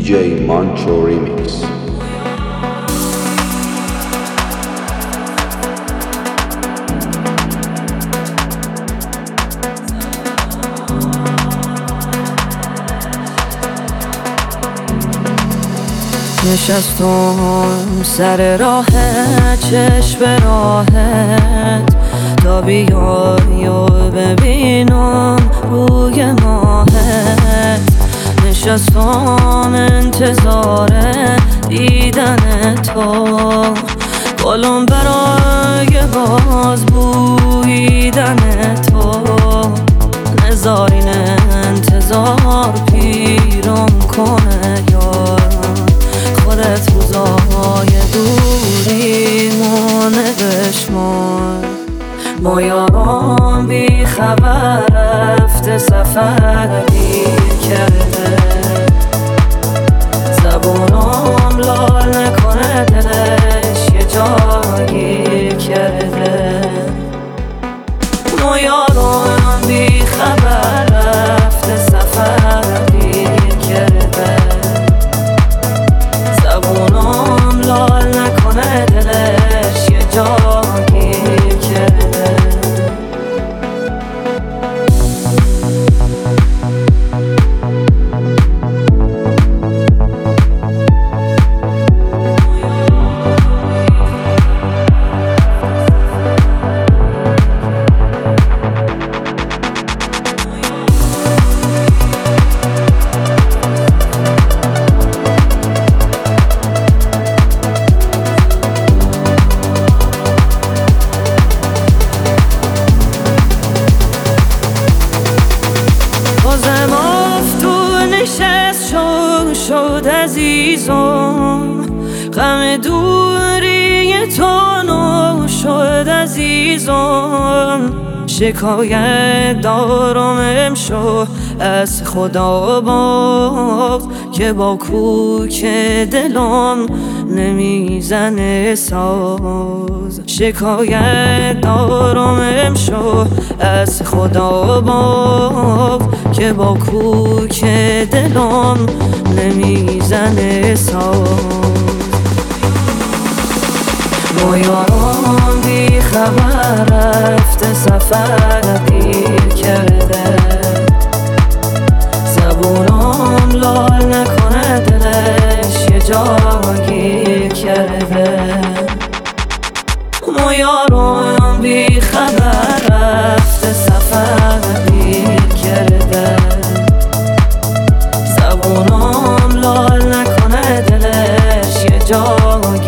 DJ Mancho Remix. نشستم سر راه چشم راهت تا بیای و ببینم روی ماهت. نشستم انتظار دیدن تو، گلم برای باز بویدن تو. نذارین انتظار پیرم کنه یار، خودت روزای دوریمونه بشمار. ما یاران بی خبر رفته سفر دیر کرده، زبونم لال نکنه دلش یه جایی کرده. ما یاران بی خبر رفته سفر دیر کرده، زبونم لال نکنه دلش یه جایی کرده. شد عزیزم، غم دوری تو نو شد عزیزم. شکایت دارم امشو از خدا باز که با کوک دلم نمیزنه ساز. شکایت دارم امشو از خدا باز که با کوک دلم نمیزنه ساز. ما یاران بی خبر رفته سفر دیر کرده، زبونم لال نکنه دلش یه جایی کرده. ما یاران بی خبر رفته سفر دیر کرده، زبونم لال نکنه دلش یه جایی